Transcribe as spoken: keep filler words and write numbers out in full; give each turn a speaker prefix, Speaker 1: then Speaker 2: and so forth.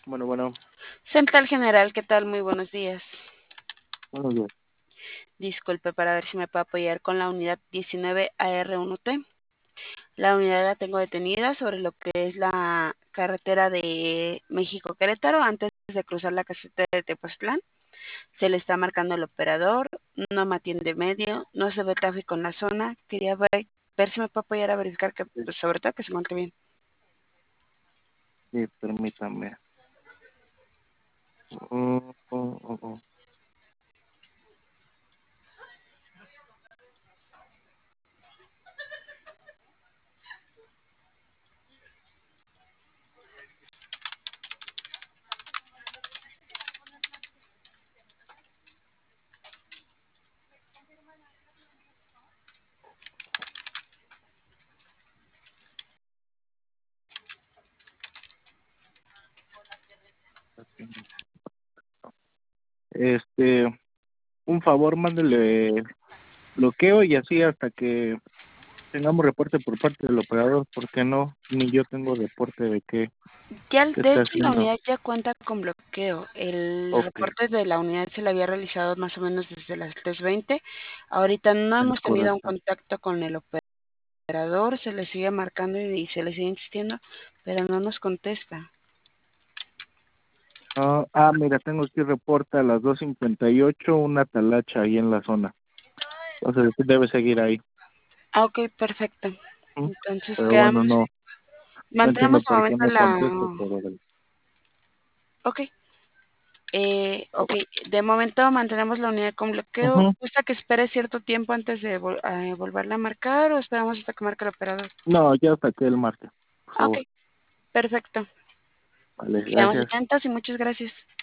Speaker 1: Bueno, bueno,
Speaker 2: Central General, ¿qué tal? Muy buenos días.
Speaker 1: buenos días.
Speaker 2: Disculpe para ver si me puede apoyar con la unidad diecinueve A R uno T. La unidad la tengo detenida sobre lo que es la carretera de México-Querétaro antes de cruzar la caseta de Tepoztlán. Se le está marcando el operador, no me atiende medio, no se ve tráfico en la zona. Quería ver, ver si me puede apoyar a verificar que,
Speaker 1: Sí,
Speaker 2: pues, sobre todo que se encuentre bien.
Speaker 1: sí, permítame. Mm, mm, mm, mm. Este, un favor, mándele bloqueo y así hasta que tengamos reporte por parte del operador, porque no, ni yo tengo reporte de qué,
Speaker 2: Ya,
Speaker 1: qué
Speaker 2: de
Speaker 1: está
Speaker 2: hecho, la
Speaker 1: haciendo.
Speaker 2: unidad ya cuenta con bloqueo. El
Speaker 1: Ok,
Speaker 2: reporte de la unidad se le había realizado más o menos desde las tres veinte. Ahorita no
Speaker 1: es
Speaker 2: hemos tenido un
Speaker 1: correcto.
Speaker 2: contacto con el operador, se le sigue marcando y se le sigue insistiendo, pero no nos contesta.
Speaker 1: Ah, ah, mira, tengo aquí reporte a las dos cincuenta y ocho, una talacha ahí en la zona. Entonces debe seguir ahí.
Speaker 2: Ah, ok, perfecto.
Speaker 1: ¿Mm?
Speaker 2: Entonces
Speaker 1: Pero bueno,
Speaker 2: quedamos,
Speaker 1: no, no entiendo
Speaker 2: mantenemos de
Speaker 1: por qué
Speaker 2: momento
Speaker 1: no
Speaker 2: la...
Speaker 1: contesto, pero
Speaker 2: Ok, eh, ok, de momento mantenemos la unidad con bloqueo.
Speaker 1: ujú.
Speaker 2: ¿Gusta que espere cierto tiempo antes de vol- eh, volverla a marcar o esperamos hasta que marque el operador?
Speaker 1: No, ya saqué el martes, por
Speaker 2: Ah, ok,
Speaker 1: favor.
Speaker 2: perfecto.
Speaker 1: Vale,
Speaker 2: Quedamos
Speaker 1: gracias.
Speaker 2: atentos y muchas gracias.